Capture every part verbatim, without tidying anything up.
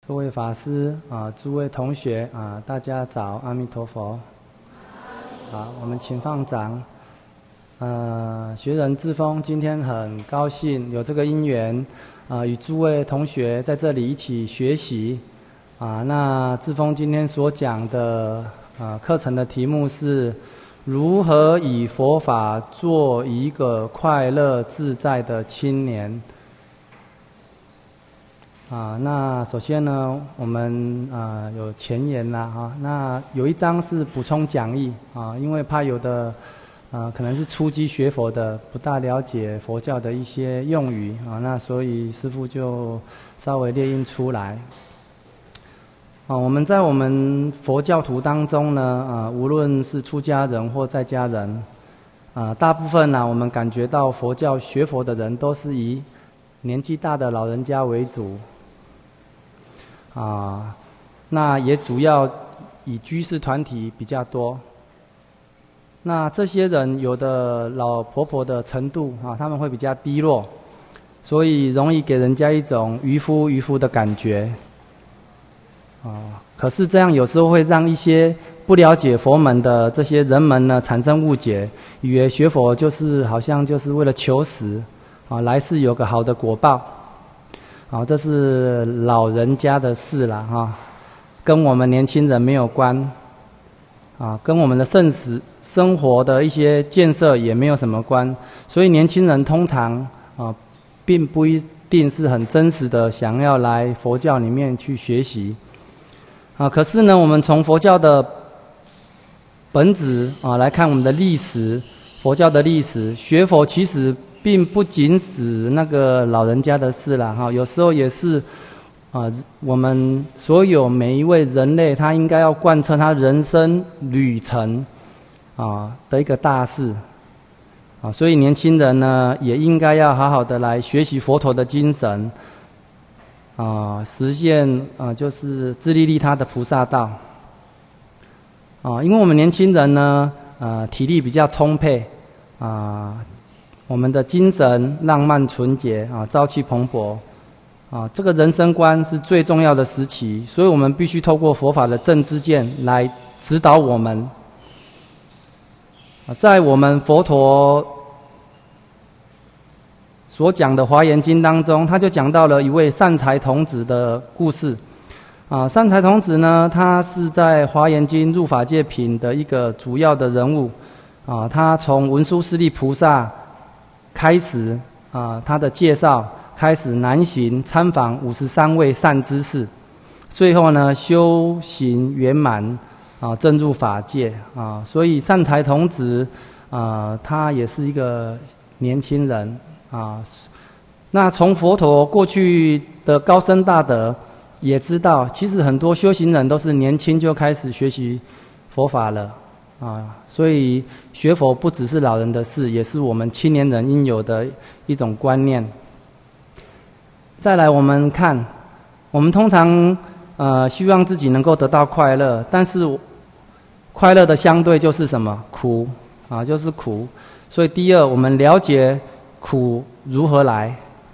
各位法师啊，诸位同学啊，大家早，阿弥陀佛。好，我们请放掌。呃，学人志峰今天很高兴有这个因缘，啊，与诸位同学在这里一起学习。啊，那志峰今天所讲的啊课程的题目是如何以佛法做一个快乐自在的青年。啊，那首先呢，我们啊有前言啦哈，那有一章是补充讲义啊，因为怕有的啊可能是初机学佛的不大了解佛教的一些用语啊，那所以师父就稍微列印出来。啊，我们在我们佛教徒当中呢，啊，无论是出家人或在家人，啊，大部分呢、啊，我们感觉到佛教学佛的人都是以年纪大的老人家为主。啊，那也主要以居士团体比较多。那这些人有的老婆婆的程度啊，他们会比较低落，所以容易给人家一种渔夫渔夫的感觉。啊，可是这样有时候会让一些不了解佛门的这些人们呢产生误解，以为学佛就是好像就是为了求实，啊，来世有个好的果报。好，这是老人家的事了哈，跟我们年轻人没有关，啊，跟我们的生死生活的一些建设也没有什么关，所以年轻人通常啊，并不一定是很真实的想要来佛教里面去学习，啊，可是呢，我们从佛教的本质啊来看我们的历史，佛教的历史，学佛其实并不仅是那个老人家的事啦，哈，有时候也是，啊、呃，我们所有每一位人类，他应该要贯彻他人生旅程，啊的一个大事，啊，所以年轻人呢，也应该要好好的来学习佛陀的精神，啊，实现啊就是自利利他的菩萨道，啊，因为我们年轻人呢，呃，体力比较充沛，啊。我们的精神浪漫纯洁啊，朝气蓬勃啊，这个人生观是最重要的时期，所以我们必须透过佛法的正知见来指导我们。在我们佛陀所讲的《华严经》当中，他就讲到了一位善财童子的故事啊。善财童子呢，他是在《华严经》入法界品的一个主要的人物啊，他从文殊师利菩萨开始啊，他的介绍开始南行参访五十三位善知识，最后呢修行圆满啊，证入法界啊。所以善财童子啊，他也是一个年轻人啊。那从佛陀过去的高僧大德也知道，其实很多修行人都是年轻就开始学习佛法了啊。所以学佛不只是老人的事，也是我们青年人应有的一种观念。再来，我们看，我们通常呃希望自己能够得到快乐，但是快乐的相对就是什么？苦啊，就是苦。所以第二，我们了解苦如何来。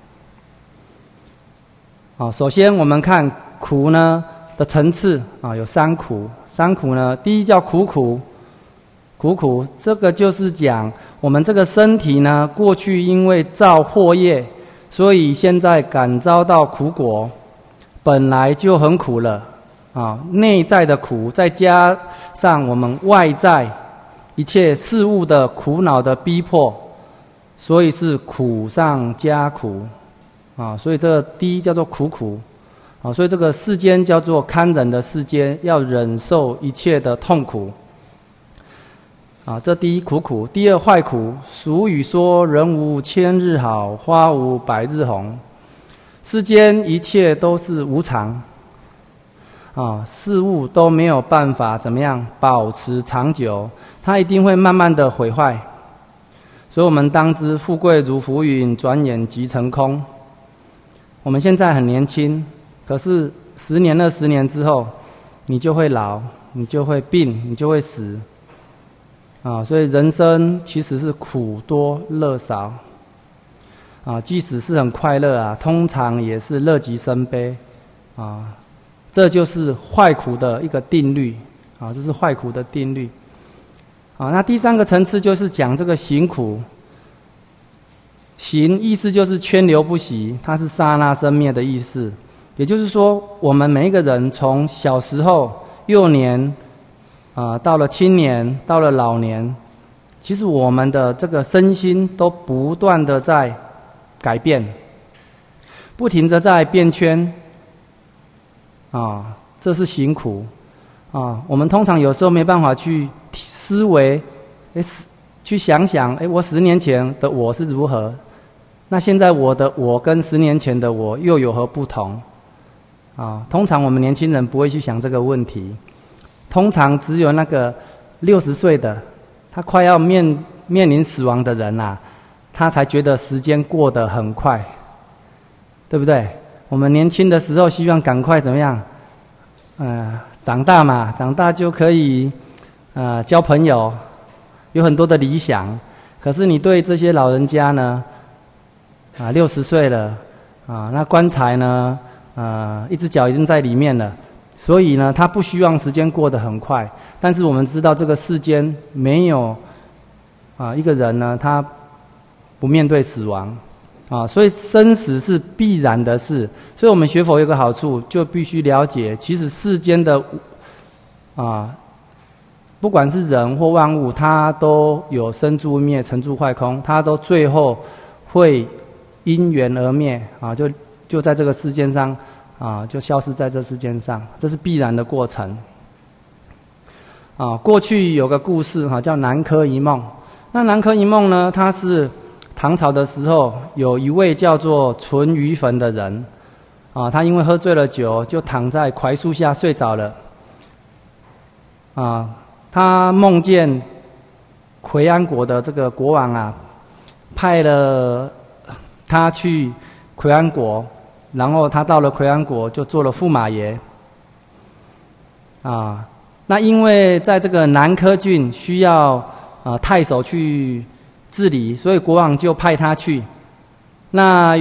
啊，首先我们看苦呢的层次啊，有三苦。三苦呢，第一叫苦苦。苦苦，这个就是讲我们这个身体呢，过去因为造祸业，所以现在感遭到苦果，本来就很苦了啊。内在的苦，再加上我们外在一切事物的苦恼的逼迫，所以是苦上加苦啊。所以这个第一叫做苦苦啊。所以这个世间叫做堪忍的世间，要忍受一切的痛苦。啊，这第一苦苦，第二坏苦。俗语说：“人无千日好，花无百日红。”世间一切都是无常，啊，事物都没有办法怎么样保持长久，它一定会慢慢的毁坏。所以我们当知富贵如浮云，转眼即成空。我们现在很年轻，可是十年、二十年之后，你就会老，你就会病，你就会死。啊，所以人生其实是苦多乐少，啊，即使是很快乐啊，通常也是乐极生悲，啊， 这就是坏苦的一个定律啊，这是坏苦的定律。啊，那第三个层次就是讲这个行苦。行意思就是圈流不息，它是刹那生灭的意思。也就是说，我们每一个人从小时候、幼年，啊，到了青年，到了老年，其实我们的这个身心都不断的在改变，不停的在变圈。啊，这是行苦。啊，我们通常有时候没办法去思维，哎，去想想，哎，我十年前的我是如何？那现在我的我跟十年前的我又有何不同？啊，通常我们年轻人不会去想这个问题，通常只有那个六十岁的，他快要面面临死亡的人啊，他才觉得时间过得很快，对不对？我们年轻的时候希望赶快怎么样？呃，长大嘛，长大就可以呃交朋友，有很多的理想。可是你对这些老人家呢？啊，六十岁了，啊，那棺材呢？呃，一只脚已经在里面了，所以呢，他不希望时间过得很快。但是我们知道，这个世间没有啊一个人呢，他不面对死亡，啊，所以生死是必然的事。所以我们学佛有个好处，就必须了解，其实世间的啊，不管是人或万物，它都有生住灭、成住坏空，它都最后会因缘而灭啊，就就在这个世间上啊，就消失在这世间上，这是必然的过程。啊，过去有个故事哈、啊，叫南柯一梦。那南柯一梦呢，它是唐朝的时候有一位叫做淳于棼的人，啊，他因为喝醉了酒，就躺在槐树下睡着了。啊，他梦见魁安国的这个国王啊，派了他去魁安国，然后他到了魁安国就做了驸马爷。啊，那因为在这个南柯郡需要啊太守去治理，所以国王就派他去。那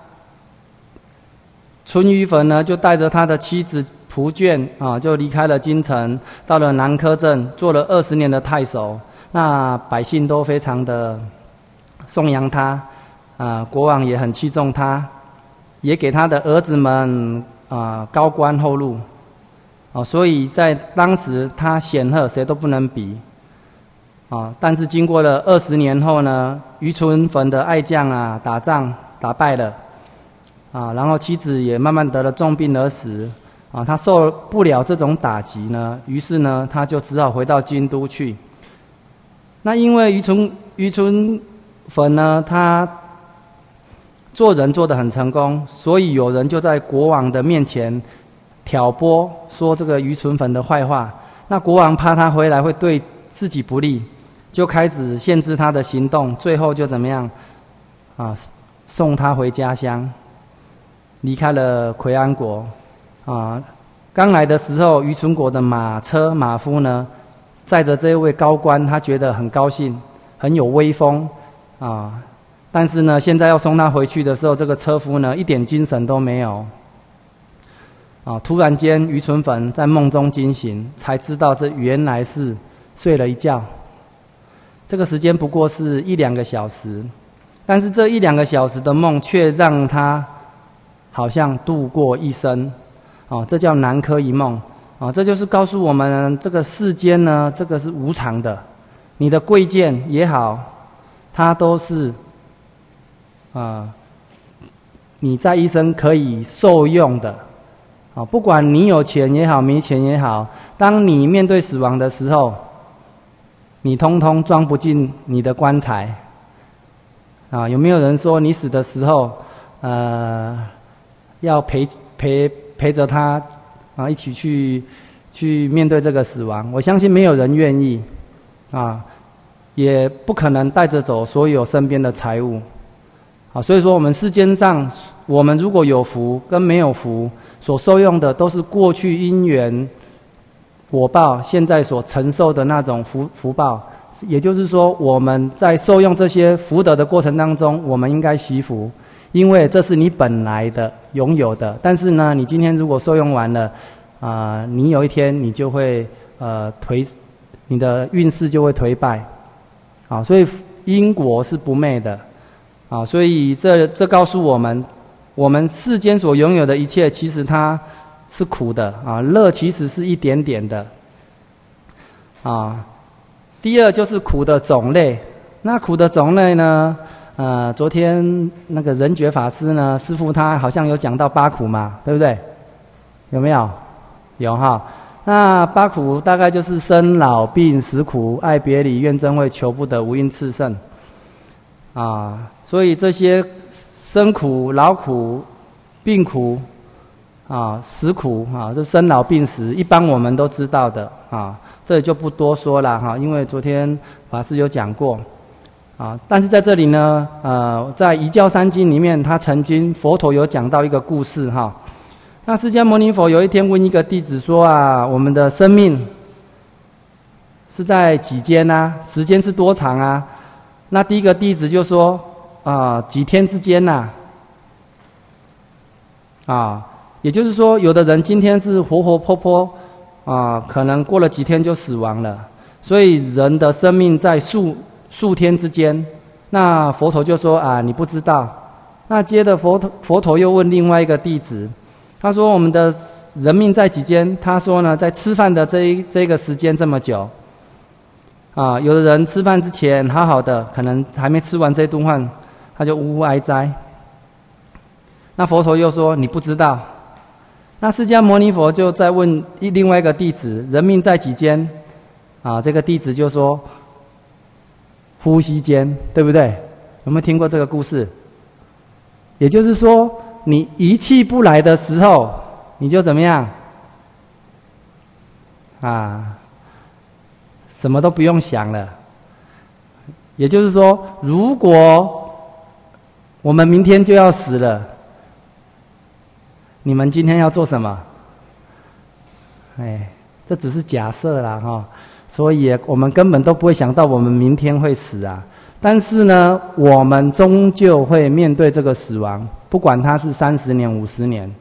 淳于棼呢，就带着他的妻子仆眷啊，就离开了京城，到了南柯镇做了二十年的太守。那百姓都非常的颂扬他。啊，国王也很器重他，也给他的儿子们啊高官厚禄，啊，所以在当时他显赫，谁都不能比，啊，但是经过了二十年后呢，于淳棼的爱将啊打仗打败了，啊，然后妻子也慢慢得了重病而死，啊，他受不了这种打击呢，于是呢，他就只好回到京都去。那因为于淳于淳棼呢，他做人做得很成功，所以有人就在国王的面前挑拨，说这个于淳棼的坏话。那国王怕他回来会对自己不利，就开始限制他的行动，最后就怎么样啊？送他回家乡，离开了魁安国。啊，刚来的时候，于淳国的马车马夫呢，载着这位高官，他觉得很高兴，很有威风啊。但是呢，现在要送他回去的时候，这个车夫呢一点精神都没有。啊，突然间，于淳棼在梦中惊醒，才知道这原来是睡了一觉。这个时间不过是一两个小时，但是这一两个小时的梦却让他好像度过一生。啊，这叫南柯一梦。啊，这就是告诉我们，这个世间呢，这个是无常的。你的贵贱也好，它都是。啊，你在一生可以受用的，啊，不管你有钱也好，没钱也好，当你面对死亡的时候，你通通装不进你的棺材。啊，有没有人说你死的时候，呃，要陪陪陪着他，啊，一起去去面对这个死亡？我相信没有人愿意，啊，也不可能带着走所有身边的财物。啊，所以说我们世间上，我们如果有福跟没有福，所受用的都是过去因缘果报，现在所承受的那种福福报。也就是说，我们在受用这些福德的过程当中，我们应该惜福，因为这是你本来的拥有的。但是呢，你今天如果受用完了， 啊、呃，你有一天你就会呃颓，你的运势就会颓败，啊，所以因果是不昧的，啊，所以这这告诉我们，我们世间所拥有的一切，其实它是苦的啊，乐其实是一点点的，啊。第二就是苦的种类，那苦的种类呢？呃，昨天那个仁觉法师呢，师父他好像有讲到八苦嘛，对不对？有没有？有哈。那八苦大概就是生老病死苦、爱别离、怨憎会、求不得、无因炽盛啊。所以这些生苦、老苦、病苦啊、死苦啊，这生老病死，一般我们都知道的啊，这里就不多说了哈，因为昨天法师有讲过。啊，但是在这里呢，呃，在《遗教三经》里面，他曾经佛陀有讲到一个故事哈。那释迦牟尼佛有一天问一个弟子说啊，我们的生命是在几间啊？时间是多长啊？那第一个弟子就说啊、呃，几天之间呐、啊。啊，也就是说，有的人今天是活活泼泼啊，可能过了几天就死亡了。所以人的生命在数。数天之间，那佛陀就说啊，你不知道。那接着佛陀佛陀又问另外一个弟子，他说我们的人命在几间？他说呢，在吃饭的这一这个时间这么久。啊，有的人吃饭之前好好的，可能还没吃完这顿饭，他就呜呜哀哉。那佛陀又说你不知道。那释迦牟尼佛就再问另外一个弟子，人命在几间？啊，这个弟子就说。呼吸间，对不对？有没有听过这个故事？也就是说，你一气不来的时候，你就怎么样？啊，什么都不用想了。也就是说，如果我们明天就要死了，你们今天要做什么？哎，这只是假设啦，哈。所以我们根本都不会想到我们明天会死啊！但是呢，我们终究会面对这个死亡，不管它是三十年、五十年。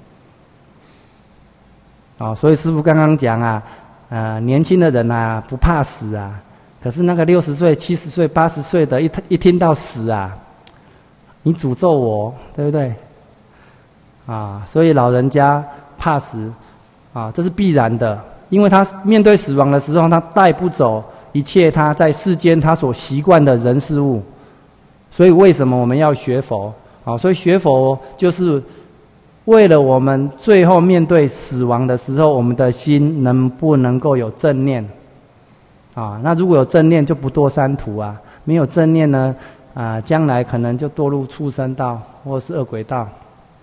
哦，所以师父刚刚讲啊，呃，年轻的人啊不怕死啊，可是那个六十岁、七十岁、八十岁的，一一听到死啊，你诅咒我，对不对？啊，所以老人家怕死啊，这是必然的。因为他面对死亡的时候，他带不走一切他在世间他所习惯的人事物，所以为什么我们要学佛？啊，所以学佛就是为了我们最后面对死亡的时候，我们的心能不能够有正念？啊，那如果有正念，就不堕三途啊；没有正念呢，啊，将来可能就堕入畜生道或是恶鬼道。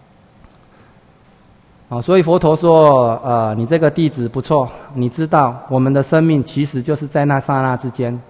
啊，所以佛陀说，呃，你这个弟子不错，你知道我们的生命其实就是在那刹那之间。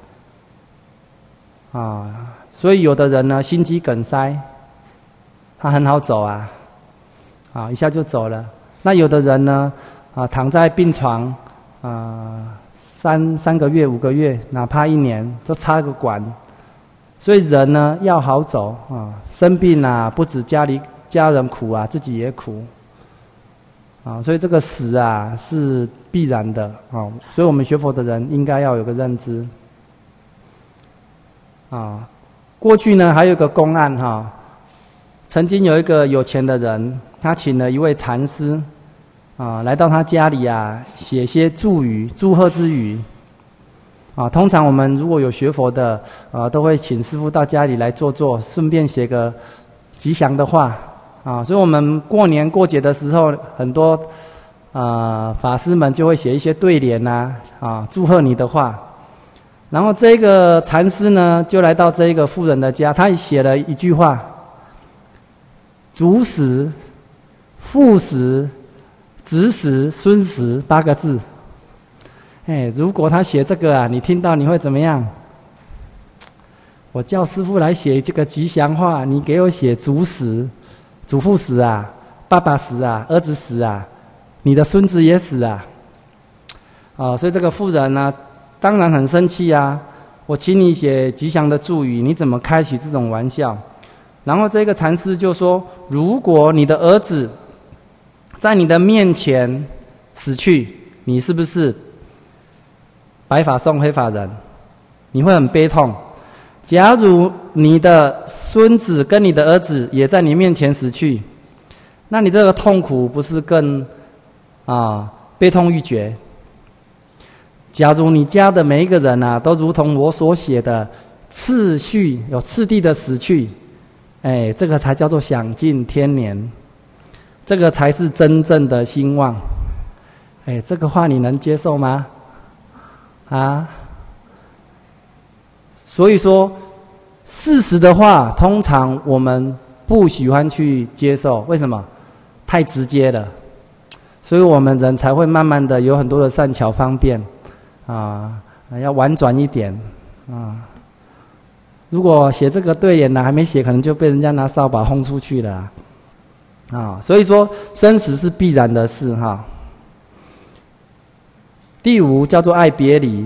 啊，所以有的人呢，心肌梗塞，他很好走啊，啊，一下就走了。那有的人呢，啊，躺在病床，啊，三三个月、五个月，哪怕一年，就插个管。所以人呢，要好走啊，生病啊，不止家里家人苦啊，自己也苦。啊，所以这个死啊是必然的啊，所以我们学佛的人应该要有个认知。啊，过去呢还有一个公案哈、啊，曾经有一个有钱的人，他请了一位禅师啊来到他家里啊写些祝语、祝贺之语。啊，通常我们如果有学佛的啊，都会请师父到家里来坐坐，顺便写个吉祥的话。啊，所以我们过年过节的时候，很多啊、呃、法师们就会写一些对联呐、啊，啊祝贺你的话。然后这个禅师呢，就来到这个妇人的家，他也写了一句话：祖死、父死、子死、孙死八个字。哎，如果他写这个啊，你听到你会怎么样？我叫师父来写这个吉祥话，你给我写祖死。祖父死啊，爸爸死啊，儿子死啊，你的孙子也死啊，啊，所以这个妇人呢，当然很生气啊。我请你写吉祥的祝语，你怎么开起这种玩笑？然后这个禅师就说：如果你的儿子在你的面前死去，你是不是白发送黑发人？你会很悲痛。假如你的孙子跟你的儿子也在你面前死去，那你这个痛苦不是更啊悲痛欲绝？假如你家的每一个人啊，都如同我所写的次序有次第的死去，哎，这个才叫做享尽天年，这个才是真正的兴旺。哎，这个话你能接受吗？啊？所以说，事实的话，通常我们不喜欢去接受，为什么？太直接了，所以我们人才会慢慢的有很多的善巧方便。啊，要婉转一点啊！如果写这个对联呢，还没写，可能就被人家拿扫把轰出去了啊！啊，所以说生死是必然的事哈。第五叫做爱别离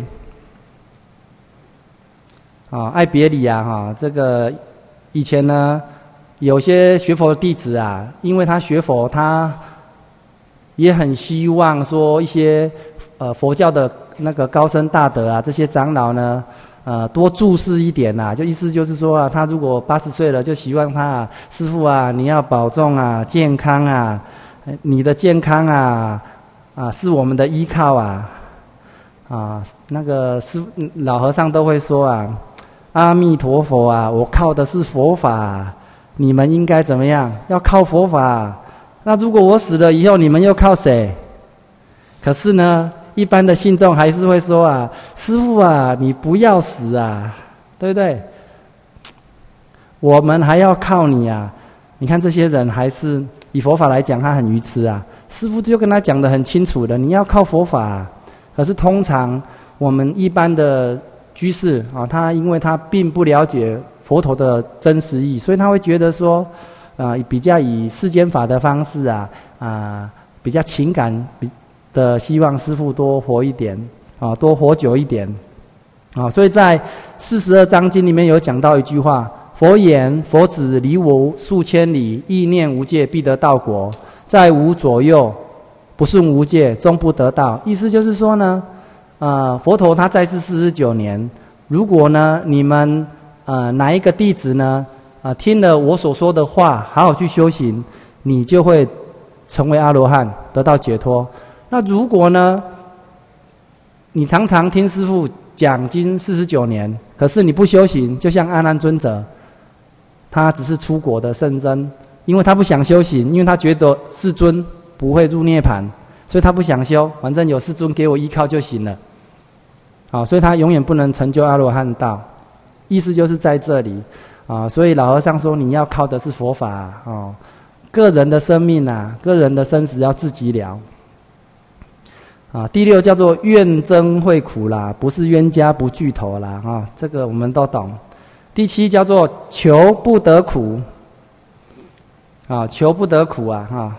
啊，爱别离啊哈！这个以前呢，有些学佛的弟子啊，因为他学佛，他也很希望说一些呃佛教的那个高僧大德啊，这些长老呢，呃，多注视一点呐、啊，就意思就是说啊，他如果八十岁了，就希望他啊，师父啊，你要保重啊，健康啊，你的健康啊，啊，是我们的依靠啊，啊，那个师老和尚都会说啊，阿弥陀佛啊，我靠的是佛法，你们应该怎么样？要靠佛法。那如果我死了以后，你们又靠谁？可是呢？一般的信众还是会说啊，师父啊，你不要死啊，对不对？我们还要靠你啊！你看这些人还是以佛法来讲，他很愚痴啊。师父就跟他讲得很清楚的，你要靠佛法啊。可是通常我们一般的居士啊，他因为他并不了解佛陀的真实意，所以他会觉得说，啊，比较以世间法的方式啊，啊，比较情感比。的希望师父多活一点啊，多活久一点啊，所以在四十二章经里面有讲到一句话：佛言，佛子离我数千里，意念无界，必得道果；在无左右，不顺无界，终不得道。意思就是说呢，呃，佛陀他在世四十九年，如果呢你们呃哪一个弟子呢啊、呃、听了我所说的话，好好去修行，你就会成为阿罗汉，得到解脱。那如果呢，你常常听师父讲经四十九年，可是你不修行，就像阿难尊者，他只是出国的圣僧，因为他不想修行，因为他觉得世尊不会入涅槃，所以他不想修，反正有世尊给我依靠就行了。好，所以他永远不能成就阿罗汉道。意思就是在这里啊，所以老和尚说，你要靠的是佛法啊，哦，个人的生命啊，个人的生死要自己了。啊，第六叫做怨憎会苦啦，不是冤家不聚头啦，啊，这个我们都懂。第七叫做求不得苦，啊，求不得苦啊，哈，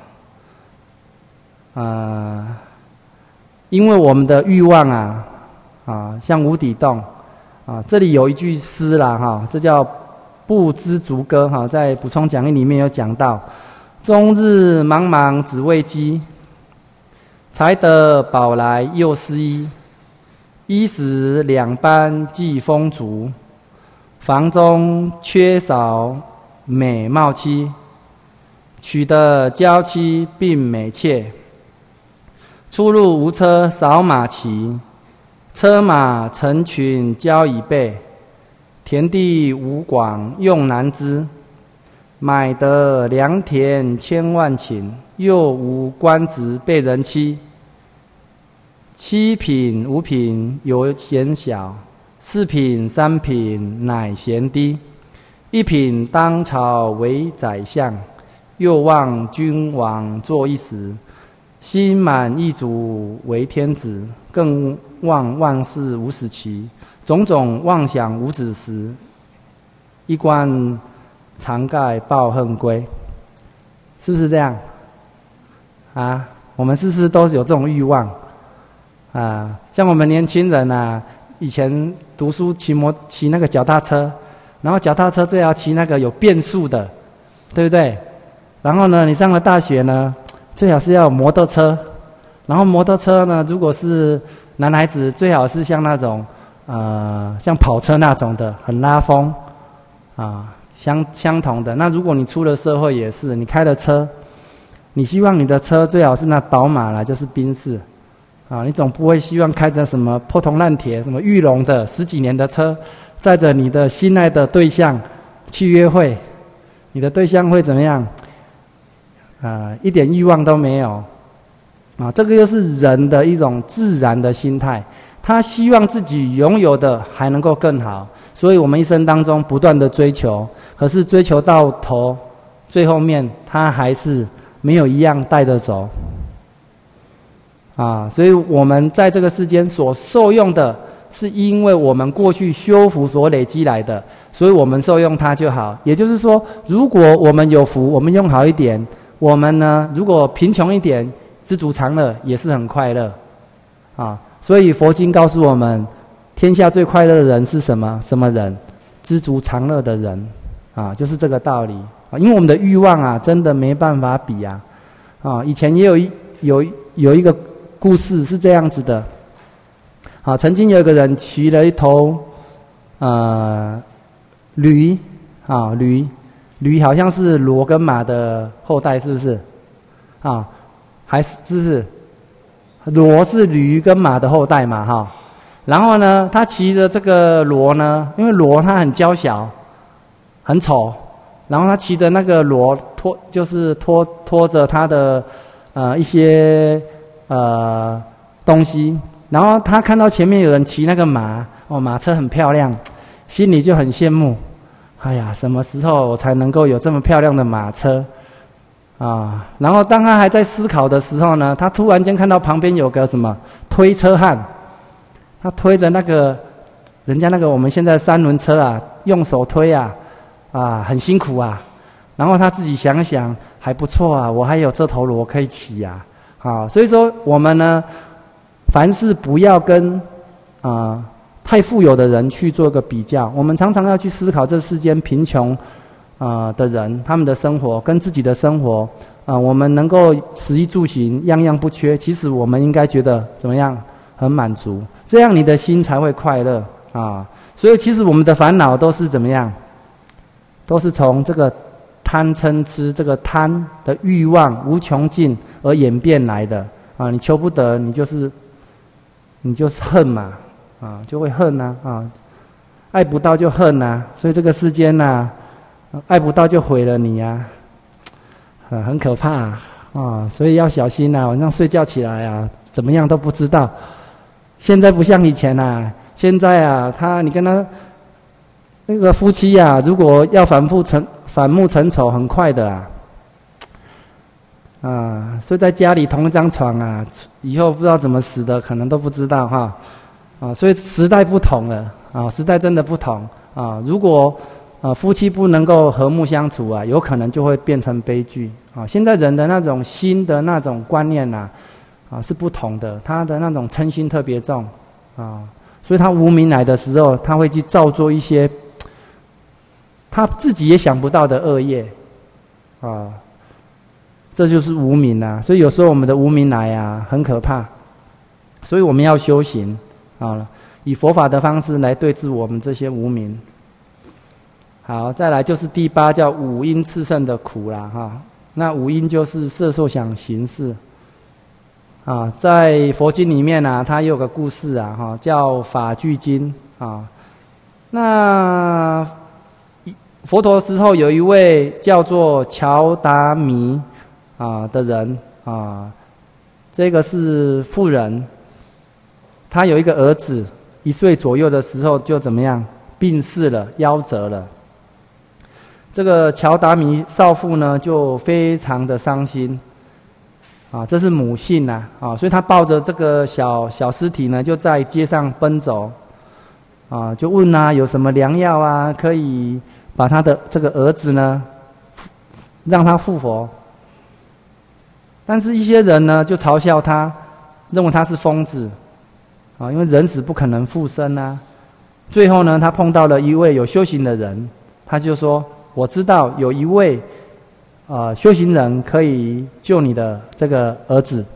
啊，因为我们的欲望啊，啊，像无底洞，啊，这里有一句诗啦，哈，这叫不知足歌，哈，在补充讲义里面有讲到，终日茫茫只为饥。才得饱来又思衣，衣食两般既丰足，房中缺少美貌妻，取得娇妻并美妾，出入无车少马骑，车马成群交椅背，田地无广用难支，买得良田千万顷，又无官职被人欺。七品五品有嫌小，四品三品乃嫌低。一品当朝为宰相，又望君王做一时。心满意足为天子，更望万事无始期。种种妄想无止时，一关常盖抱恨归。是不是这样？啊，我们是不是都有这种欲望？啊，像我们年轻人啊，以前读书骑摩骑那个脚踏车，然后脚踏车最好骑那个有变速的，对不对？然后呢，你上了大学呢，最好是要有摩托车， 然后摩托车呢，如果是男孩子，最好是像那种呃像跑车那种的，很拉风啊，相相同的。那如果你出了社会也是，你开了车，你希望你的车最好是那宝马啦，就是宾士啊，你总不会希望开着什么破铜烂铁、什么裕隆的十几年的车，载着你的心爱的对象去约会，你的对象会怎么样？啊，一点欲望都没有。啊，这个又是人的一种自然的心态，他希望自己拥有的还能够更好，所以我们一生当中不断的追求，可是追求到头，最后面他还是没有一样带得走。啊，所以我们在这个世间所受用的，是因为我们过去修福所累积来的，所以我们受用它就好。也就是说，如果我们有福，我们用好一点；我们呢，如果贫穷一点，知足常乐也是很快乐，啊，所以佛经告诉我们，天下最快乐的人是什么？什么人？知足常乐的人，啊，就是这个道理啊。因为我们的欲望啊，真的没办法比啊，啊，以前也有一有有一个故事是这样子的，啊，曾经有一个人骑了一头呃驴，啊，驴驴好像是骡跟马的后代，是不是？啊。还是是不是？骡是驴跟马的后代嘛，哈。然后呢，他骑着这个骡呢，因为骡它很娇小，很丑。然后他骑着那个骡拖，就是拖拖着他的呃一些呃东西。然后他看到前面有人骑那个马，哦，马车很漂亮，心里就很羡慕。哎呀，什么时候我才能够有这么漂亮的马车？啊，然后当他还在思考的时候呢，他突然间看到旁边有个什么推车汉，他推着那个人家那个我们现在三轮车啊，用手推啊，啊，很辛苦啊。然后他自己想想，还不错啊，我还有这头骡可以骑呀，啊，所以说我们呢，凡事不要跟啊太富有的人去做个比较，我们常常要去思考这世间贫穷。啊、呃、的人，他们的生活跟自己的生活，啊、呃，我们能够食衣住行样样不缺，其实我们应该觉得怎么样？很满足，这样你的心才会快乐啊。所以其实我们的烦恼都是怎么样？都是从这个贪嗔痴这个贪的欲望无穷尽而演变来的啊。你求不得，你就是你就是恨嘛，啊，就会恨呐 啊, 啊，爱不到就恨呐、啊，所以这个世间呐、啊。爱不到就毁了你呀、啊，啊，很可怕 啊, 啊，所以要小心啊！晚上睡觉起来啊，怎么样都不知道。现在不像以前啊，现在啊，他你跟他那个夫妻啊，如果要反复成反目成仇，很快的啊，啊，睡在家里同一张床啊，以后不知道怎么死的，可能都不知道哈，啊，所以时代不同了啊，时代真的不同啊，如果。啊，夫妻不能够和睦相处啊，有可能就会变成悲剧啊。现在人的那种心的那种观念呐、啊，啊是不同的，他的那种嗔心特别重啊，所以他无明来的时候，他会去造作一些他自己也想不到的恶业啊，这就是无明啊。所以有时候我们的无明来啊，很可怕，所以我们要修行啊，以佛法的方式来对治我们这些无明。好，再来就是第八，叫五阴炽盛的苦啦，哈。那五阴就是色、受、想、行、识。啊，在佛经里面啊，它有个故事啊，哈，叫法句经啊。那佛陀时候有一位叫做乔达弥啊的人啊，这个是妇人，他有一个儿子，一岁左右的时候就怎么样病逝了，夭折了。这个乔达弥少妇呢，就非常的伤心，啊，这是母性呐，啊，所以她抱着这个小小尸体呢，就在街上奔走，啊，就问啊，有什么良药啊，可以把他的这个儿子呢，让他复活。但是，一些人呢，就嘲笑他，认为他是疯子，啊，因为人死不可能复生啊。最后呢，他碰到了一位有修行的人，他就说。我知道有一位，呃，修行人可以救你的这个儿子，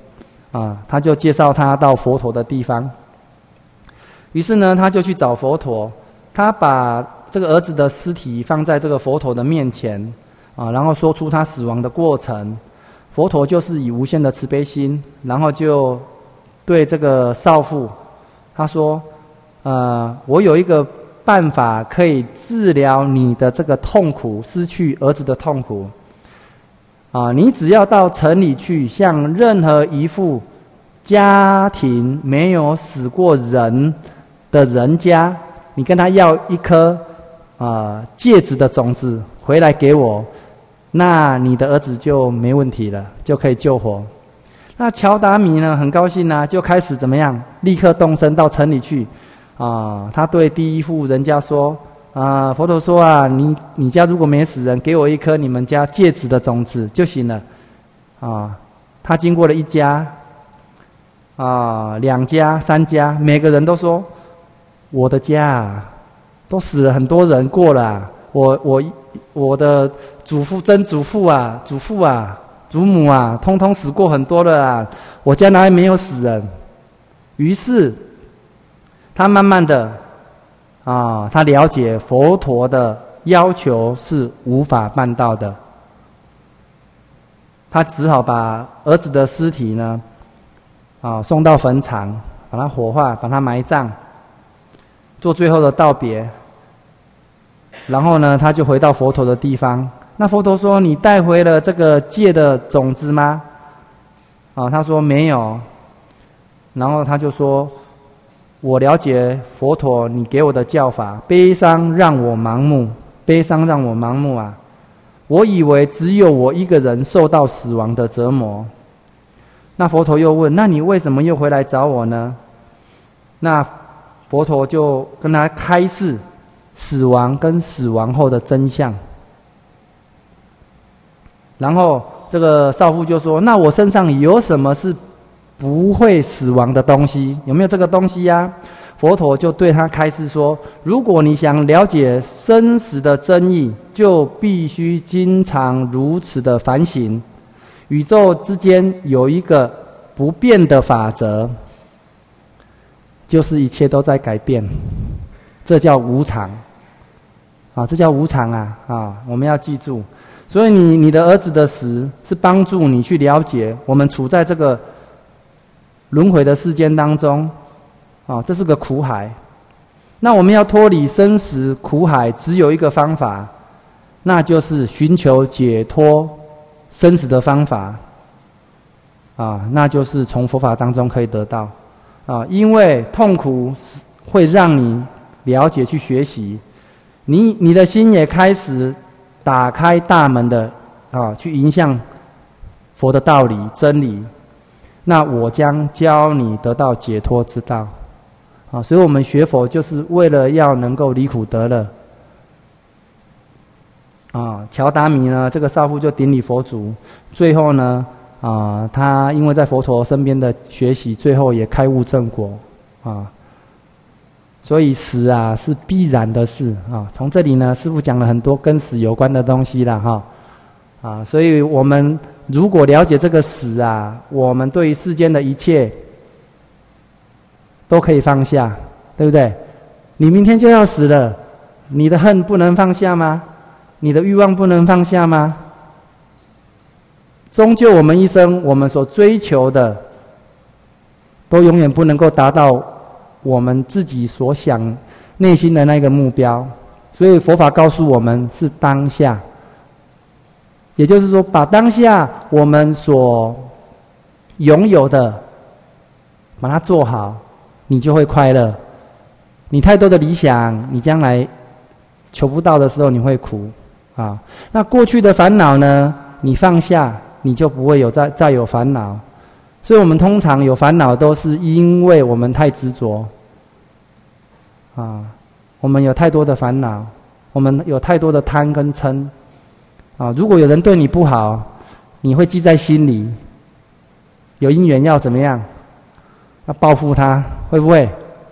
啊，他就介绍他到佛陀的地方。于是呢，他就去找佛陀，他把这个儿子的尸体放在这个佛陀的面前，啊，然后说出他死亡的过程。佛陀就是以无限的慈悲心，然后就对这个少妇，他说：“呃，我有一个办法可以治疗你的这个痛苦，失去儿子的痛苦。啊，你只要到城里去，向任何一户家庭没有死过人的人家，你跟他要一颗啊芥子的种子回来给我。”那你的儿子就没问题了，就可以救活。那乔达米呢，很高兴啊，就开始怎么样？立刻动身到城里去，啊，他对第一户人家说：“啊，佛陀说啊，你你家如果没死人，给我一颗你们家芥子的种子就行了。”啊，他经过了一家，啊，两家、三家，每个人都说：“我的家啊，都死了很多人过了啊，我我。”我的祖父、曾祖父啊、祖父啊、祖母啊，通通死过很多了啊！我家哪里没有死人？于是，他慢慢的啊，他了解佛陀的要求是无法办到的，他只好把儿子的尸体呢，啊，送到坟场，把它火化，把它埋葬，做最后的道别。然后呢，他就回到佛陀的地方。那佛陀说：“你带回了这个芥的种子吗？”啊，他说没有。然后他就说：“我了解佛陀你给我的教法，悲伤让我盲目，悲伤让我盲目啊！我以为只有我一个人受到死亡的折磨。”那佛陀又问：“那你为什么又回来找我呢？”那佛陀就跟他开示死亡跟死亡后的真相。然后这个少妇就说：“那我身上有什么是不会死亡的东西？有没有这个东西呀？”佛陀就对他开示说：“如果你想了解生死的真义，就必须经常如此的反省。宇宙之间有一个不变的法则，就是一切都在改变，这叫无常。啊，这叫无常啊！啊，我们要记住。所以你你的儿子的死是帮助你去了解我们处在这个轮回的世间当中，啊，这是个苦海。那我们要脱离生死苦海，只有一个方法，那就是寻求解脱生死的方法。啊，那就是从佛法当中可以得到。啊，因为痛苦会让你了解去学习。你你的心也开始打开大门的啊，去迎向佛的道理真理。那我将教你得到解脱之道啊！所以我们学佛就是为了要能够离苦得乐啊。乔达米呢，这个少妇就顶礼佛足，最后呢啊，他因为在佛陀身边的学习，最后也开悟正果啊。所以死啊是必然的事啊！从这里呢，师父讲了很多跟死有关的东西了哈，啊，所以我们如果了解这个死啊，我们对于世间的一切都可以放下，对不对？你明天就要死了，你的恨不能放下吗？你的欲望不能放下吗？终究我们一生，我们所追求的，都永远不能够达到我们自己所想内心的那个目标。所以佛法告诉我们是当下，也就是说把当下我们所拥有的把它做好，你就会快乐。你太多的理想，你将来求不到的时候你会苦啊。那过去的烦恼呢，你放下，你就不会有再再有烦恼。所以我们通常有烦恼都是因为我们太执着啊，我们有太多的烦恼，我们有太多的贪跟嗔啊。如果有人对你不好，你会记在心里，有因缘要怎么样？要报复他，会不会？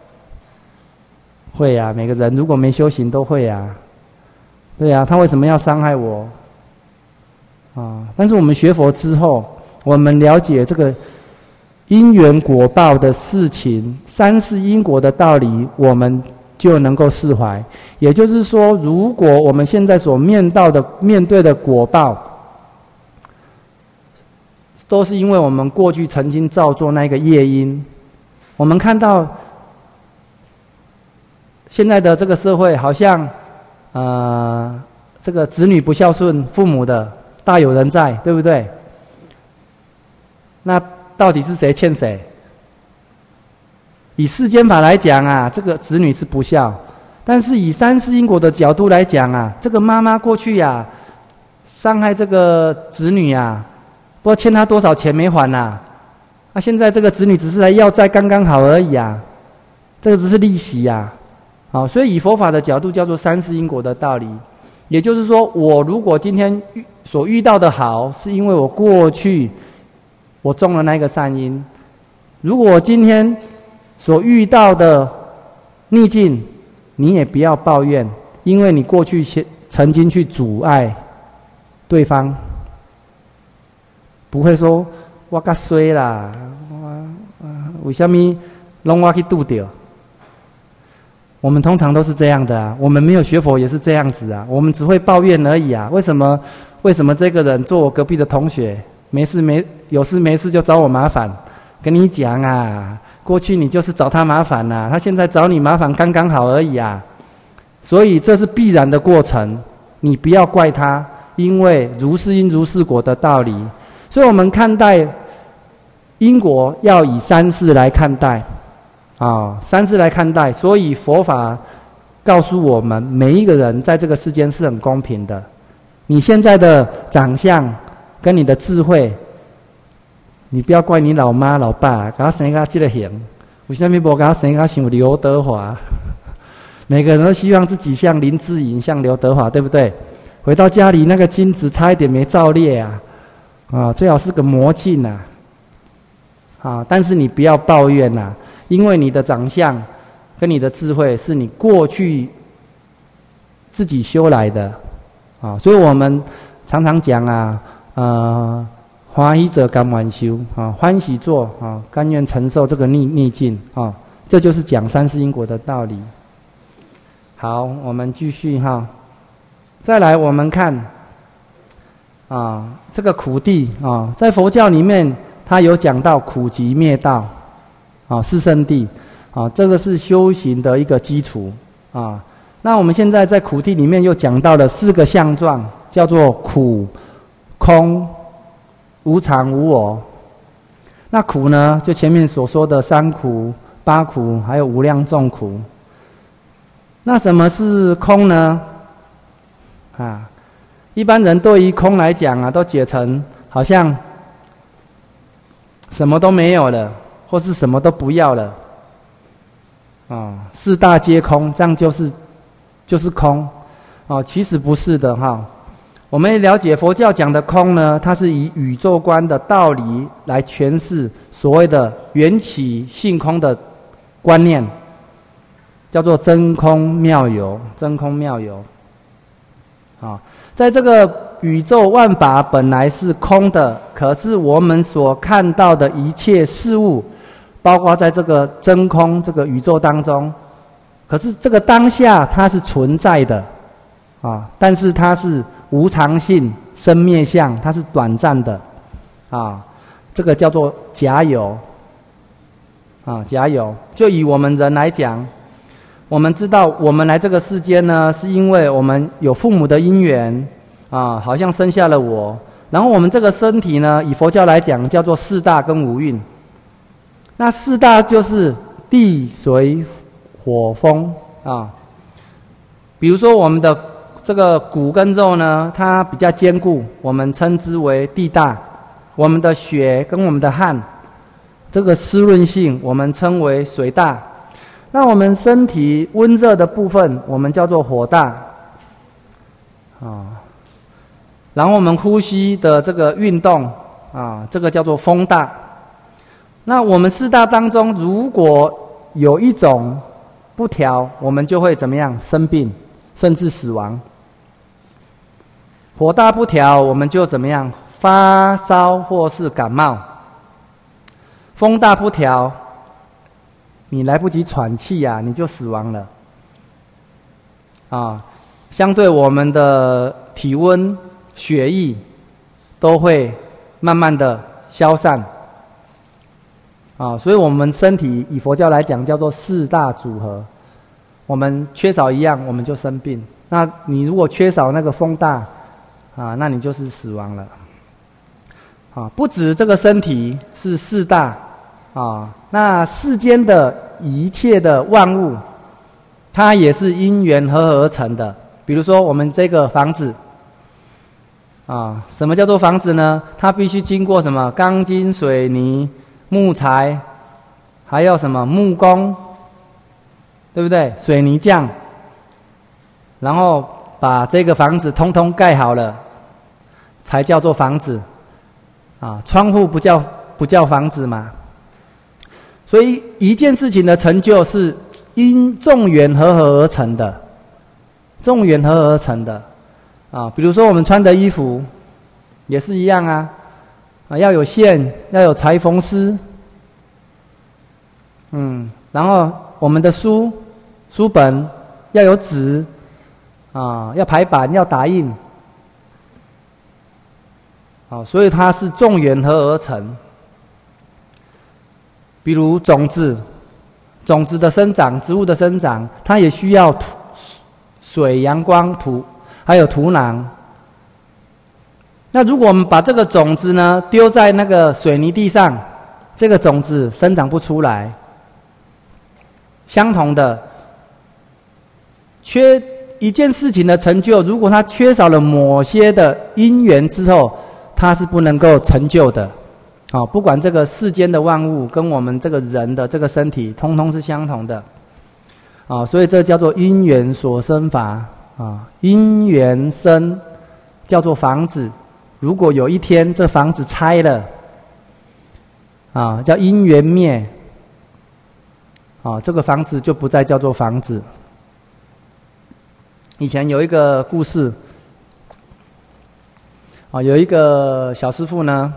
会啊，每个人如果没修行都会啊。对啊，他为什么要伤害我啊？但是我们学佛之后，我们了解这个因缘果报的事情，三世因果的道理，我们就能够释怀。也就是说，如果我们现在所面到的、面对的果报，都是因为我们过去曾经造作那个业因。我们看到现在的这个社会，好像呃，这个子女不孝顺父母的大有人在，对不对？那到底是谁欠谁？以世间法来讲啊，这个子女是不孝；但是以三世因果的角度来讲啊，这个妈妈过去呀、啊，伤害这个子女啊，不知道欠他多少钱没还呐、啊。那、啊、现在这个子女只是来要债刚刚好而已啊，这个只是利息呀、啊。好，所以以佛法的角度叫做三世因果的道理。也就是说，我如果今天所遇到的好，是因为我过去我种了那个善因；如果我今天所遇到的逆境，你也不要抱怨，因为你过去曾经去阻碍对方，不会说我较衰啦，我为什么拢我去拄到？我们通常都是这样的啊，我们没有学佛也是这样子啊，我们只会抱怨而已啊。为什么？为什么这个人做我隔壁的同学，没事没有事没事就找我麻烦？跟你讲啊，过去你就是找他麻烦啊，他现在找你麻烦刚刚好而已啊。所以这是必然的过程，你不要怪他，因为如是因如是果的道理。所以我们看待因果要以三世来看待。啊、哦，三世来看待，所以佛法告诉我们，每一个人在这个世间是很公平的。你现在的长相跟你的智慧，你不要怪你老妈老爸，给他生个这个型，为什么不给他生个像刘德华？每个人都希望自己像林志颖，像刘德华，对不对？回到家里那个金子差一点没照裂啊！啊，最好是个魔镜啊！啊，但是你不要抱怨呐、啊。因为你的长相跟你的智慧是你过去自己修来的啊，所以我们常常讲啊，呃，欢喜者甘愿修啊，欢喜做啊，甘愿承受这个逆逆境啊，这就是讲三世因果的道理。好，我们继续哈，再来我们看啊，这个苦地啊，在佛教里面，它有讲到苦集灭道。啊，四圣谛，啊，这个是修行的一个基础啊。那我们现在在苦谛里面又讲到了四个相状，叫做苦、空、无常、无我。那苦呢，就前面所说的三苦、八苦，还有无量众苦。那什么是空呢？啊，一般人对于空来讲啊，都解成好像什么都没有了。或是什么都不要了，啊、哦，四大皆空，这样就是就是空，哦，其实不是的哈。我们了解佛教讲的空呢，它是以宇宙观的道理来诠释所谓的缘起性空的观念，叫做真空妙有，真空妙有。啊、哦，在这个宇宙万法本来是空的，可是我们所看到的一切事物。包括在这个真空这个宇宙当中，可是这个当下它是存在的，啊，但是它是无常性、生灭相，它是短暂的，啊，这个叫做假有，啊，假有。就以我们人来讲，我们知道我们来这个世间呢，是因为我们有父母的因缘，啊，好像生下了我，然后我们这个身体呢，以佛教来讲叫做四大跟五蕴。那四大就是地、水、火、风啊。比如说我们的这个骨跟肉呢，它比较坚固，我们称之为地大；我们的血跟我们的汗，这个湿润性，我们称为水大。那我们身体温热的部分，我们叫做火大啊。然后我们呼吸的这个运动啊，这个叫做风大。那我们四大当中，如果有一种不调，我们就会怎么样？生病，甚至死亡。火大不调，我们就怎么样？发烧或是感冒。 风大不调，你来不及喘气呀、啊，你就死亡了。啊，相对我们的体温、血液都会慢慢的消散。啊，所以我们身体以佛教来讲叫做四大组合，我们缺少一样我们就生病。那你如果缺少那个风大，啊，那你就是死亡了。啊，不止这个身体是四大，啊，那世间的一切的万物，它也是因缘合合而成的。比如说我们这个房子，啊，什么叫做房子呢？它必须经过什么钢筋、水泥、木材，还有什么木工，对不对？水泥匠，然后把这个房子通通盖好了，才叫做房子。啊，窗户不叫不叫房子嘛？所以一件事情的成就是因众缘合合而成的，众缘合合而成的。啊，比如说我们穿的衣服也是一样啊，啊，要有线，要有裁缝师，嗯，然后我们的书书本要有纸，啊，要排版，要打印。啊，所以它是众缘合而成。比如种子，种子的生长，植物的生长，它也需要土、水、阳光、土，还有土壤。那如果我们把这个种子呢丢在那个水泥地上，这个种子生长不出来。相同的，缺一件事情的成就，如果它缺少了某些的因缘之后，它是不能够成就的。啊，不管这个世间的万物跟我们这个人的这个身体，通通是相同的。啊，所以这叫做因缘所生法。啊，因缘生叫做房子。如果有一天这房子拆了，啊，叫因缘灭。啊，这个房子就不再叫做房子。以前有一个故事。啊，有一个小师父呢，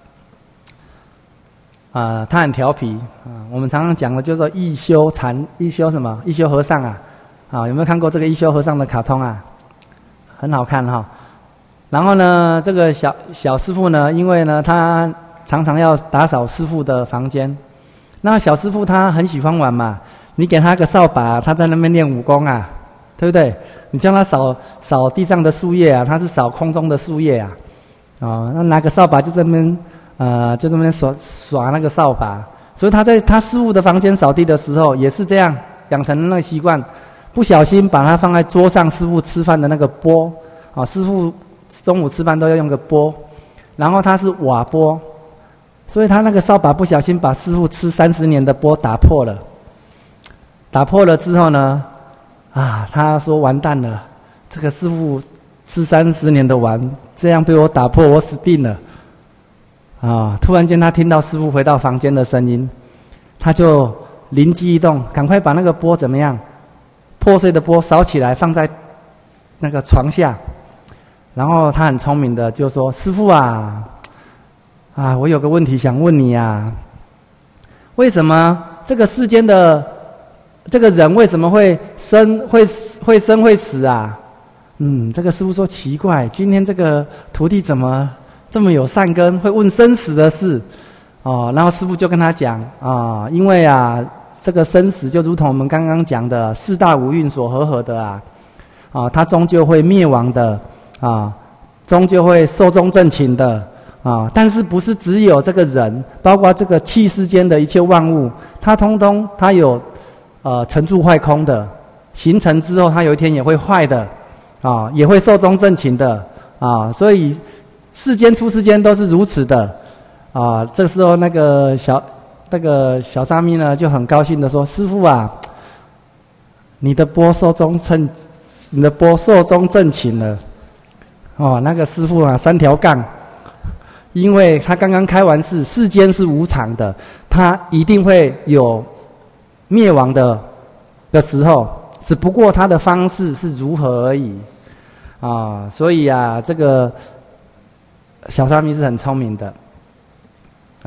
啊，他很调皮啊。我们常常讲的就是说一休禅，一休什么？一休和尚啊，啊，有没有看过这个一休和尚的卡通啊？很好看哈。然后呢，这个小小师父呢，因为呢，他常常要打扫师父的房间。那小师父他很喜欢玩嘛，你给他个扫把，他在那边练武功啊，对不对？你叫他扫扫地上的树叶啊，他是扫空中的树叶啊。哦，那拿个扫把就这边，呃，就这边耍耍那个扫把。所以他在他师父的房间扫地的时候，也是这样养成了那个习惯，不小心把它放在桌上，师父吃饭的那个钵。啊、哦，师父中午吃饭都要用个钵，然后他是瓦钵，所以他那个扫把不小心把师父吃三十年的钵打破了。打破了之后呢，啊，他说完蛋了，这个师父吃三十年的碗，这样被我打破，我死定了。啊！突然间，他听到师父回到房间的声音，他就灵机一动，赶快把那个钵怎么样？破碎的钵扫起来，放在那个床下。然后他很聪明的就说：“师父啊，啊，我有个问题想问你啊，为什么这个世间的这个人为什么会生会会生会死啊？”嗯，这个师父说奇怪，今天这个徒弟怎么这么有善根，会问生死的事？哦，然后师父就跟他讲啊，因为啊，这个生死就如同我们刚刚讲的四大五蕴所合合的啊，啊，它终究会灭亡的啊，终究会寿终正寝的啊。但是不是只有这个人，包括这个器世间的一切万物，它通通它有呃成住坏空的，形成之后，它有一天也会坏的。啊，也会寿终正寝的啊，所以世间出世间都是如此的啊。这时候那个小那个小沙弥呢就很高兴的说：“师父啊，你的钵寿终正，你的钵寿终正寝了。”哦，那个师父啊，三条杠，因为他刚刚开完示，世间是无常的，他一定会有灭亡的的时候，只不过他的方式是如何而已。啊，所以啊，这个小沙弥是很聪明的，啊，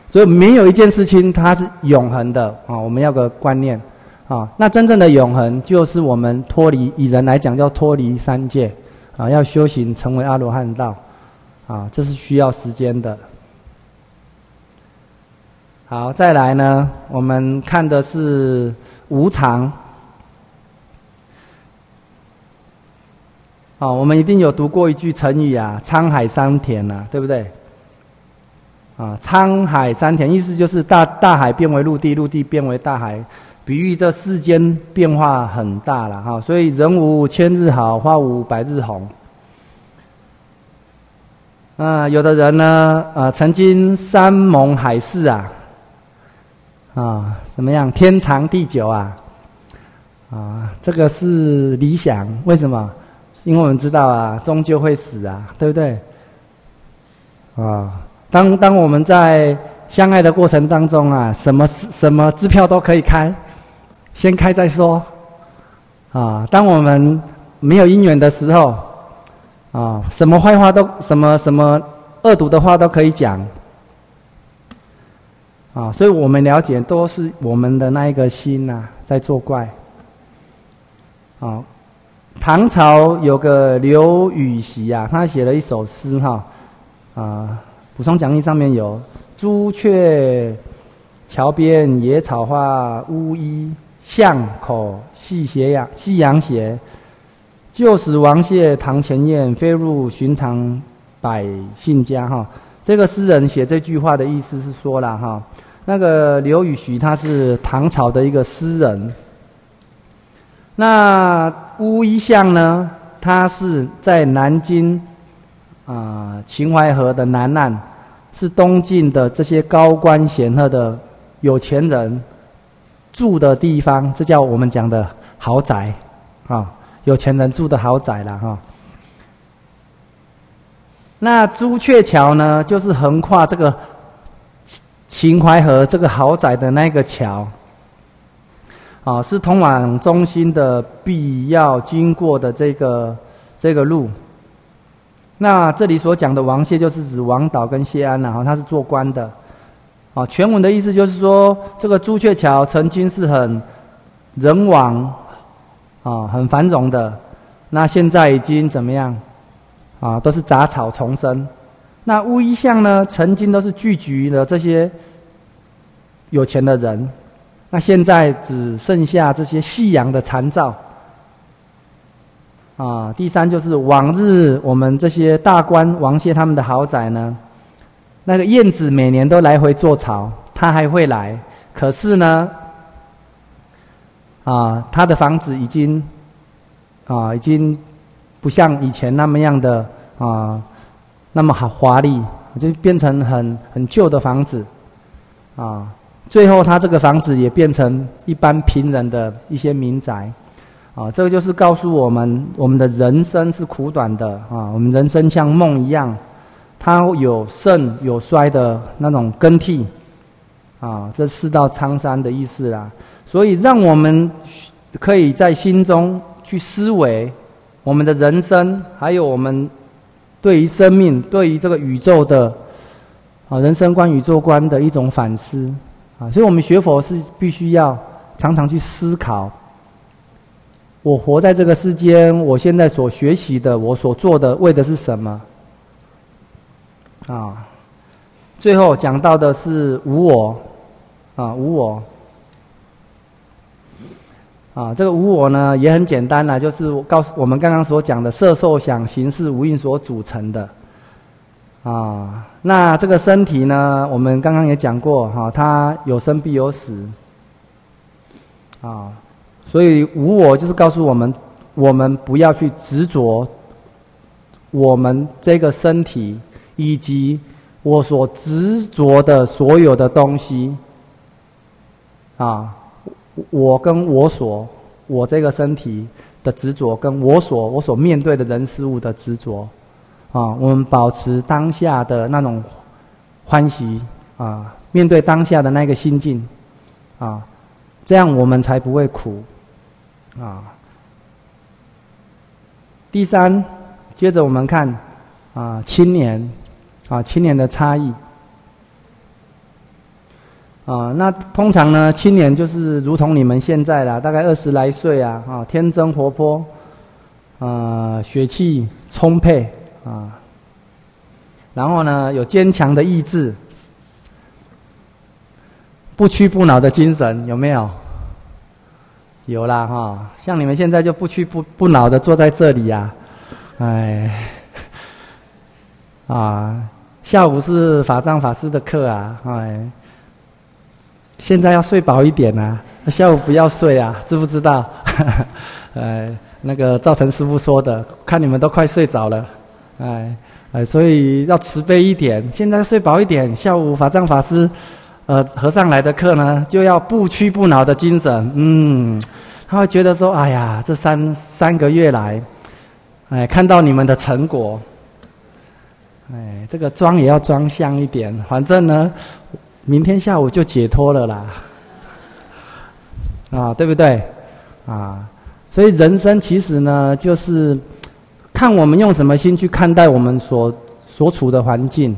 所以没有一件事情它是永恒的啊，我们要个观念啊。那真正的永恒就是我们脱离，以人来讲叫脱离三界啊，要修行成为阿罗汉道啊，这是需要时间的。好，再来呢，我们看的是无常。啊，我们一定有读过一句成语啊，沧海桑田啊，对不对？啊，沧海桑田，意思就是大大海变为陆地，陆地变为大海，比喻这世间变化很大了哈。所以人无千日好，花无百日红。啊，有的人呢，啊，曾经山盟海誓啊，啊，怎么样，天长地久啊，啊，这个是理想，为什么？因为我们知道啊，终究会死啊，对不对？啊。当当我们在相爱的过程当中啊，什么什么支票都可以开，先开再说。啊，当我们没有姻缘的时候，啊，什么坏话都什么什么恶毒的话都可以讲。啊，所以我们了解都是我们的那一个心呐、啊、在作怪。啊，唐朝有个刘禹锡啊，他写了一首诗哈，啊。补充讲义上面有朱雀桥边野草花，乌衣巷口夕斜阳夕阳斜。旧时王谢堂前燕，飞入寻常百姓家。哈，这个诗人写这句话的意思是说了哈，那个刘禹锡他是唐朝的一个诗人。那乌衣巷呢，他是在南京啊、呃、秦淮河的南岸。是东晋的这些高官显赫的有钱人住的地方，这叫我们讲的豪宅啊，有钱人住的豪宅啦哈。那朱雀桥呢，就是横跨这个秦淮河这个豪宅的那个桥啊，是通往中心的必要经过的这个这个路。那这里所讲的王谢，就是指王导跟谢安啦，哈，他是做官的，啊，全文的意思就是说，这个朱雀桥曾经是很人往，啊，很繁荣的，那现在已经怎么样？啊，都是杂草丛生。那乌衣巷呢，曾经都是聚集了这些有钱的人，那现在只剩下这些夕阳的残照。啊，第三就是往日我们这些大官王谢他们的豪宅呢，那个燕子每年都来回做巢，他还会来，可是呢，啊，他的房子已经，啊，已经不像以前那么样的啊，那么好华丽，就变成很很旧的房子，啊，最后他这个房子也变成一般平人的一些民宅。啊，这个就是告诉我们，我们的人生是苦短的啊。我们人生像梦一样，它有盛有衰的那种更替啊。这世道沧桑的意思啦。所以，让我们可以在心中去思维我们的人生，还有我们对于生命、对于这个宇宙的啊人生观、宇宙观的一种反思啊。所以我们学佛是必须要常常去思考。我活在这个世间，我现在所学习的，我所做的，为的是什么？啊，最后讲到的是无我，啊，无我，啊，这个无我呢也很简单啦，就是我告诉我们刚刚所讲的色受想行识五蕴所组成的，啊，那这个身体呢，我们刚刚也讲过，哈、啊，它有生必有死，啊。所以无我就是告诉我们，我们不要去执着我们这个身体，以及我所执着的所有的东西。啊，我跟我所，我这个身体的执着，跟我所我所面对的人事物的执着，啊，我们保持当下的那种欢喜啊，面对当下的那个心境，啊，这样我们才不会苦。啊，第三，接着我们看啊青年，啊青年的差异。 啊，那通常呢，青年就是如同你们现在啦，大概二十来岁啊，啊，天真活泼，啊，血气充沛啊，然后呢，有坚强的意志，不屈不挠的精神，有没有？有啦哈，像你们现在就不屈不不挠的坐在这里呀、啊，哎，啊，下午是法藏法师的课啊，哎。现在要睡饱一点啊，下午不要睡啊，知不知道？呃，那个赵成师父说的，看你们都快睡着了，哎，哎，所以要慈悲一点，现在睡饱一点，下午法藏法师，呃，和尚来的课呢，就要不屈不挠的精神，嗯，他会觉得说，哎呀，这三三个月来，哎，看到你们的成果，哎，这个装也要装像一点，反正呢。明天下午就解脱了啦，啊，对不对？啊，所以人生其实呢，就是看我们用什么心去看待我们所所处的环境，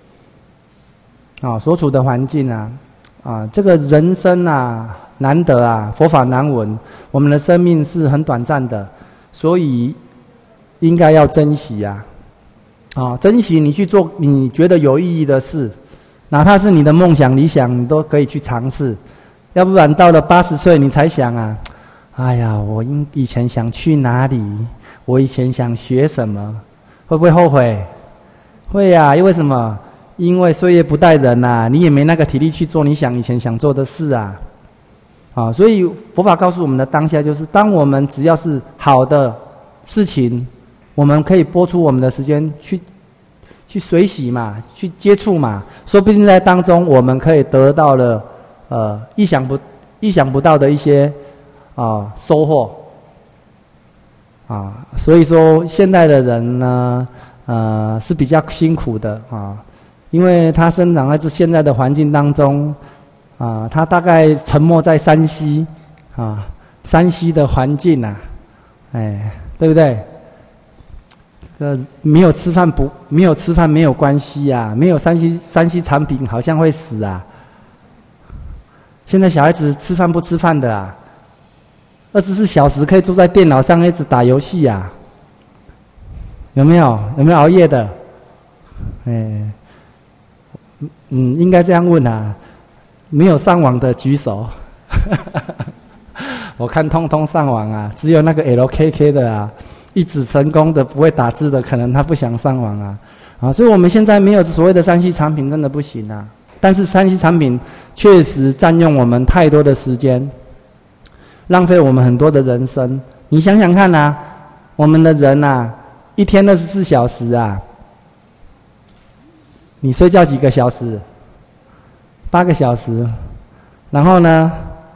啊，所处的环境啊，啊，这个人生啊，难得啊，佛法难闻，我们的生命是很短暂的，所以应该要珍惜啊，啊，珍惜你去做你觉得有意义的事。哪怕是你的梦想理想，你都可以去尝试，要不然到了八十岁你才想啊，哎呀，我因以前想去哪里，我以前想学什么，会不会后悔？会呀、啊，因为什么？因为岁月不待人呐、啊，你也没那个体力去做你想以前想做的事啊，啊，所以佛法告诉我们的当下就是，当我们只要是好的事情，我们可以拨出我们的时间去。去随喜嘛，去接触嘛，说不定在当中我们可以得到了呃意想不意想不到的一些啊、呃、收获啊，所以说现代的人呢，呃是比较辛苦的啊，因为他生长在这现在的环境当中啊，他大概沉没在山西啊山西的环境啊，哎，对不对？呃，没有吃饭不没有吃饭没有关系啊，没有山西山西产品好像会死啊。现在小孩子吃饭不吃饭的啊，二十四小时可以坐在电脑上一直打游戏啊，有没有？有没有熬夜的？哎，嗯，应该这样问啊，没有上网的举手。我看通通上网啊，只有那个 L K K 的啊。一指成功的不会打字的，可能他不想上网啊，啊，所以我们现在没有所谓的山西产品，真的不行啊。但是山西产品确实占用我们太多的时间，浪费我们很多的人生。你想想看啊，我们的人啊，一天二十四小时啊，你睡觉几个小时？八个小时，然后呢，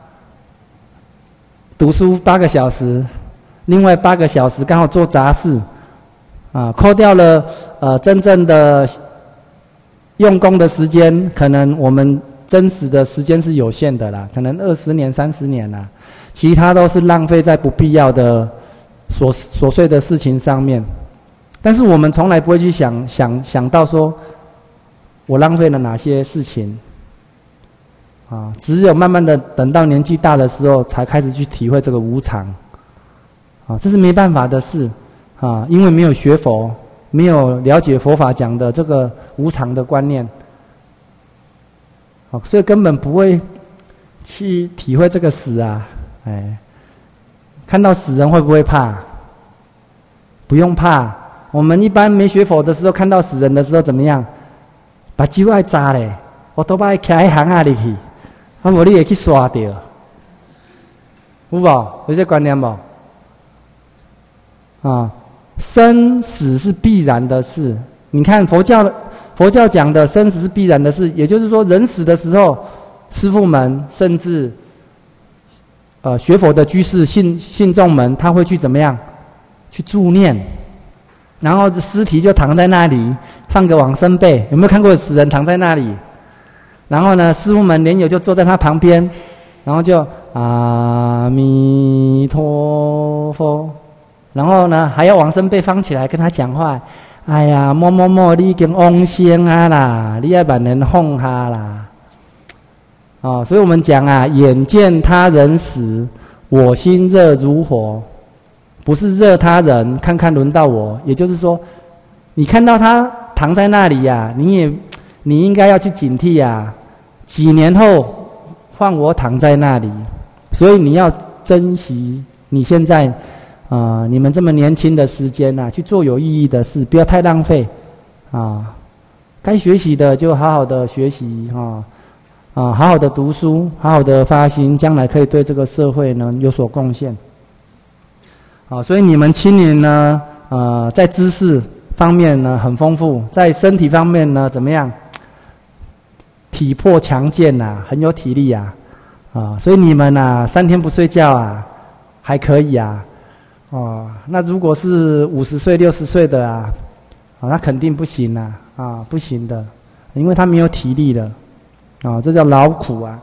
读书八个小时。另外八个小时刚好做杂事，啊，扣掉了呃真正的用功的时间，可能我们真实的时间是有限的啦，可能二十年、三十年啦，其他都是浪费在不必要的琐琐碎的事情上面。但是我们从来不会去想想想到说，我浪费了哪些事情，啊，只有慢慢的等到年纪大的时候，才开始去体会这个无常。啊，这是没办法的事，啊，因为没有学佛，没有了解佛法讲的这个无常的观念，啊，所以根本不会去体会这个死啊，哎，看到死人会不会怕？不用怕，我们一般没学佛的时候，看到死人的时候怎么样？把酒爱炸嘞，我都把开行啊里去，啊，无你会去刷掉，有无？有这观念无？啊，生死是必然的事。你看佛教，佛教讲的生死是必然的事，也就是说，人死的时候，师父们甚至，呃，学佛的居士、信信众们，他会去怎么样？去助念，然后尸体就躺在那里，放个往生被。有没有看过死人躺在那里？然后呢，师父们莲友就坐在他旁边，然后就阿弥陀佛。然后呢，还要往生被放起来跟他讲话。哎呀，某某某，你已经往生啊啦，你要把人放下啦。 啊，所以我们讲啊，眼见他人死，我心热如火，不是热他人，看看轮到我。也就是说，你看到他躺在那里呀、啊，你也你应该要去警惕呀、啊，几年后换我躺在那里，所以你要珍惜你现在啊、呃，你们这么年轻的时间呐、啊，去做有意义的事，不要太浪费啊。该学习的就好好的学习啊。啊，好好的读书，好好的发心，将来可以对这个社会呢有所贡献。啊，所以你们青年呢，呃，在知识方面呢很丰富，在身体方面呢怎么样？体魄强健呐、啊，很有体力呀、啊，啊，所以你们呐、啊、三天不睡觉啊，还可以啊，哦，那如果是五十岁、六十岁的啊，啊，那肯定不行啊，啊，不行的，因为他没有体力了。啊，这叫劳苦啊！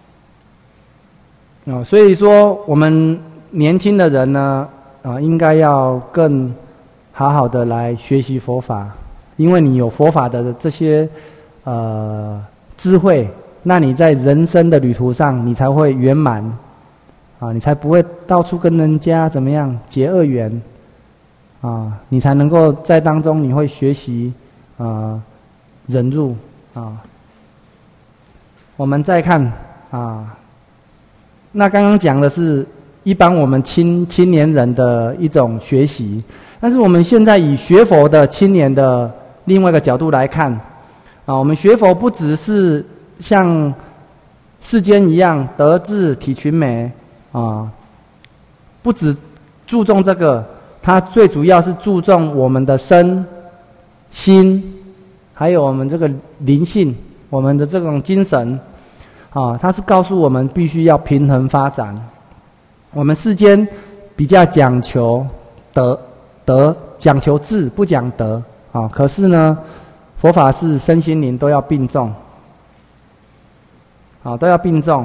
啊，所以说我们年轻的人呢，啊，应该要更好好的来学习佛法，因为你有佛法的这些呃智慧，那你在人生的旅途上，你才会圆满，啊，你才不会到处跟人家怎么样结恶缘，啊，你才能够在当中你会学习啊忍辱啊。我们再看啊，那刚刚讲的是一般我们青青年人的一种学习，但是我们现在以学佛的青年的另外一个角度来看啊，我们学佛不只是像世间一样德智体群美啊，不只注重这个，它最主要是注重我们的身心，还有我们这个灵性。我们的这种精神，啊，它是告诉我们必须要平衡发展。我们世间比较讲求德，德讲求智，不讲德啊。可是呢，佛法是身心灵都要并重，啊，都要并重。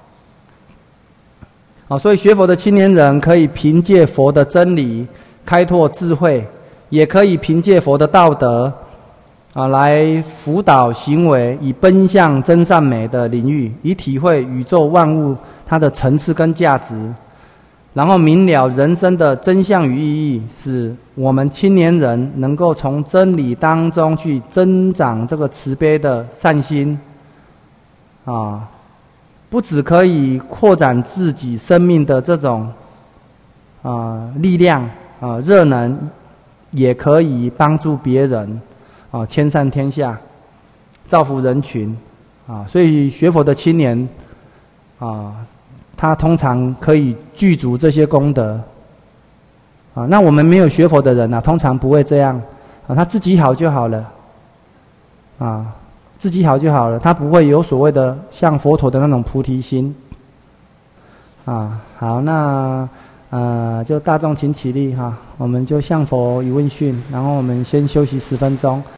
啊，所以学佛的青年人可以凭借佛的真理开拓智慧，也可以凭借佛的道德。啊，来辅导行为，以奔向真善美的领域，以体会宇宙万物它的层次跟价值，然后明了人生的真相与意义，使我们青年人能够从真理当中去增长这个慈悲的善心。啊，不只可以扩展自己生命的这种啊力量啊热能，也可以帮助别人。啊，千善天下，造福人群，啊，所以学佛的青年，啊，他通常可以具足这些功德，啊，那我们没有学佛的人啊，通常不会这样，啊，他自己好就好了，啊，自己好就好了，他不会有所谓的像佛陀的那种菩提心，啊，好，那。呃，就大众请起立哈，我们就向佛以问讯，然后我们先休息十分钟。